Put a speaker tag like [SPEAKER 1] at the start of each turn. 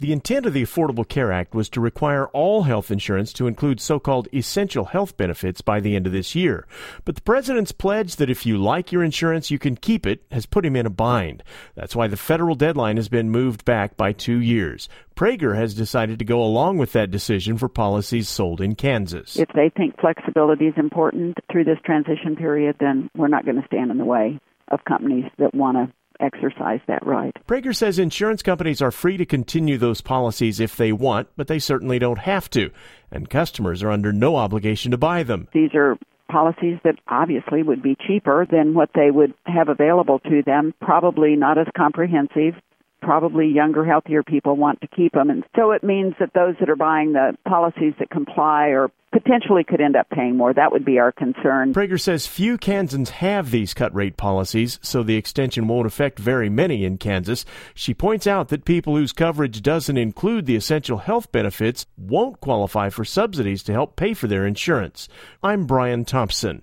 [SPEAKER 1] The intent of the Affordable Care Act was to require all health insurance to include so-called essential health benefits by the end of this year. But the president's pledge that if you like your insurance, you can keep it has put him in a bind. That's why the federal deadline has been moved back by 2 years. Prager has decided to go along with that decision for policies sold in Kansas.
[SPEAKER 2] If they think flexibility is important through this transition period, then we're not going to stand in the way of companies that want to exercise that right.
[SPEAKER 1] Prager says insurance companies are free to continue those policies if they want, but they certainly don't have to, and customers are under no obligation to buy them.
[SPEAKER 2] These are policies that obviously would be cheaper than what they would have available to them, probably not as comprehensive. Probably younger, healthier people want to keep them. And so it means that those that are buying the policies that comply or potentially could end up paying more. That would be our concern.
[SPEAKER 1] Prager says few Kansans have these cut-rate policies, so the extension won't affect very many in Kansas. She points out that people whose coverage doesn't include the essential health benefits won't qualify for subsidies to help pay for their insurance. I'm Brian Thompson.